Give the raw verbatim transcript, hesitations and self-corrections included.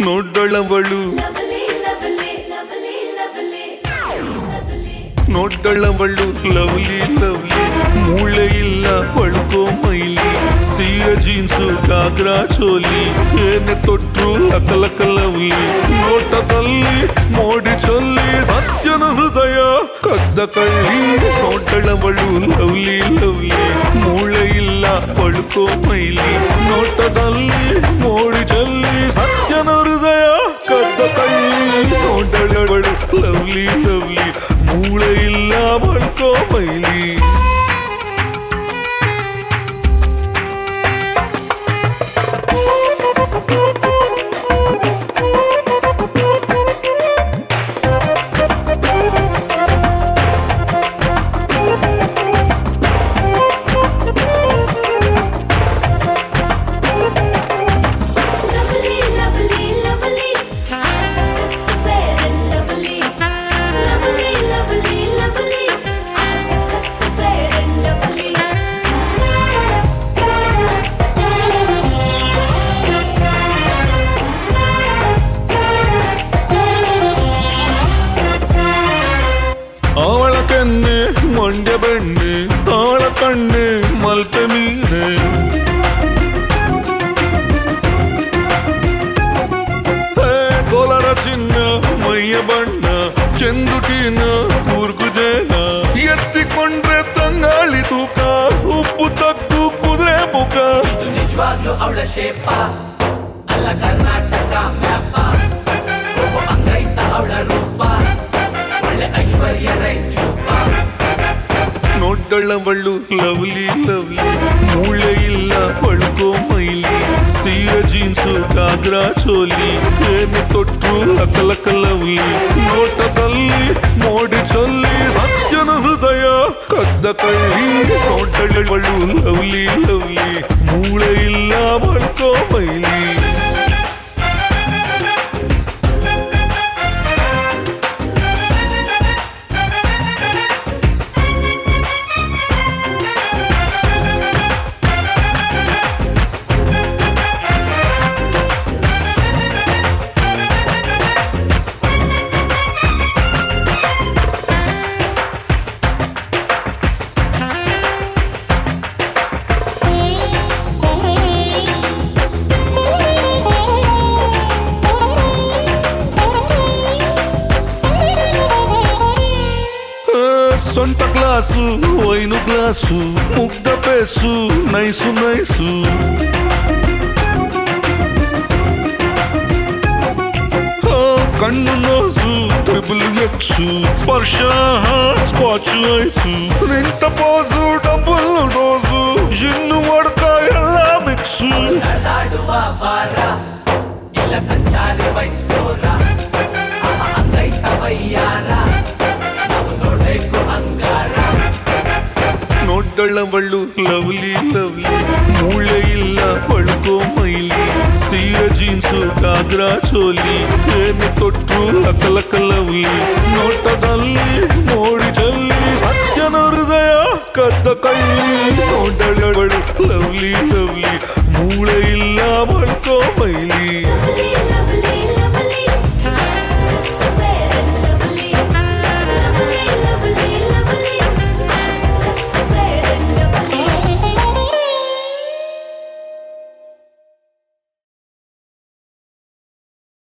ನೋಡ್ದಳವಳು ನೋಡ್ದಳವಳು lovely lovely ಮೂಳೆ ಇಲ್ಲ ಬಳ್ಕೋ ಮೈಲಿ ಸೀರೆ ಜೀನ್ಸು ಗಾಗ್ರಾ ಚೋಲಿ ಏನೆ ತೊಟ್ರು ಲಕಲಕ ಲವ್ಲಿ ನೋಟದಲ್ಲಿ ಮೋಡಿ ಚೊಲ್ಲಿ ಸಜ್ಜನ ಹೃದಯ ಕದ್ದ ಕಳ್ಳಿ ನೋಡ್ದಳವಳು ಲವ್ಲಿ ಲವ್ಲಿ ಮೂಳೆ ಇಲ್ಲ ಬಳ್ಕೋ ಮೈಲಿ ನೋಟದಲ್ಲಿ ಮೋಡಿ ಚೊಲ್ಲಿ ಸಜ್ಜನ ಹೃದಯ ಕದ್ದ ಕಳ್ಳಿ ನೋಡ್ದಳವಳು ಲವ್ಲಿ ಲವ್ಲಿ ಮೂಳೆ ಇಲ್ಲ ಬಳ್ಕೋ ಮೈಲಿ ಮಂಡ್ಯ ಬೆಣ್ಣೆ ತಾಳ ಕಣ್ಣೆ ಮಲ್ಪೆ ಮೀನೆ ಕೋಲಾರ ಚಿನ್ನ ಮೈಯ ಬಣ್ಣ ಚೆಂದುಟಿನ ಕೂರ್ಗುಜೇನ ಎತ್ತಿಕೊಂಡ್ರೆ ತಂಗಾಳಿ ತೂಕ ಉಪ್ಪು ತಗ್ಗು ಕುದುರೆ ಮುಖ ನಿಜವಾಗ್ಲೂ ಅವಳ ಶೇಪ ಅಲ್ಲ ಕರ್ನಾಟಕ ಮ್ಯಾಪ ಅಂಗೈತ ಅವಳ ರೂಪ ಒಳ್ಳೆ ಐಶ್ವರ್ಯ ರೈ ಚೂಪ ನೋಡ್ದಳವಳು ಲವ್ಲಿ ಲವ್ಲಿ ಮೂಳೆ ಇಲ್ಲ ಬಳ್ಕೋ ಮೈಲಿ ಸೀರೆ ಜೀನ್ಸು ಗಾಗ್ರಾ ಚೋಲಿ ಏನೆ ತೊಟ್ರು ಲಕಲಕ ಲವ್ಲಿ ನೋಟದಲ್ಲಿ ಮೋಡಿ ಚೊಲ್ಲಿ ಸಜ್ಜನ ಹೃದಯ ಕದ್ದ ಕಳ್ಳಿ ನೋಡ್ದಳವಳು ಲವ್ಲಿ ಲವ್ಲಿ ಮೂಳೆ ಇಲ್ಲ ಬಳ್ಕೋ ಮೈಲಿ ಸೊಂಟ ಗ್ಲಾಸು ವೈನು ಗ್ಲಾಸು ಮುಗ್ಧ ಪೇಸು ನೈಸು ನೈಸು ಕಣ್ಣು ನೋಸು ಟ್ರಿಬಲ್ ಎಕ್ಸು ಸ್ಪರ್ಶ ಸ್ಕಾಚ್ ಐಸು ನಿಂತ ಪೋಸು ಡಬಲ್ ಡೋಸು ಇನ್ನು ಹೊಡ್ಕ ಎಲ್ಲ ಮಿಕ್ಸು ಬಾರ ಇಲ್ಲ ಸಂಚಾರಿ ವೈಸ್ಟೋರ ಅಂಗೈತ ವೈಯಾರ ನೋಡ್ದಳವಳು ಲವ್ಲಿ ಲವ್ಲಿ ಮೂಳೆ ಇಲ್ಲ ಬಳ್ಕೋ ಮೈಲಿ ಸೀರೆ ಜೀನ್ಸು ಗಾಗ್ರಾ ಚೋಲಿ ಏನೆ ತೊಟ್ರು ಲಕಲಕ ಲವ್ಲಿ ನೋಟದಲ್ಲಿ ಮೋಡಿ ಚೊಲ್ಲಿ ಸಜ್ಜನ ಹೃದಯ ಕದ್ದ ಕಳ್ಳಿ ನೋಡ್ದಳವಳು ಲವ್ಲಿ ಲವ್ಲಿ ಮೂಳೆ ಇಲ್ಲ ಬಳ್ಕೋ ಮೈಲಿ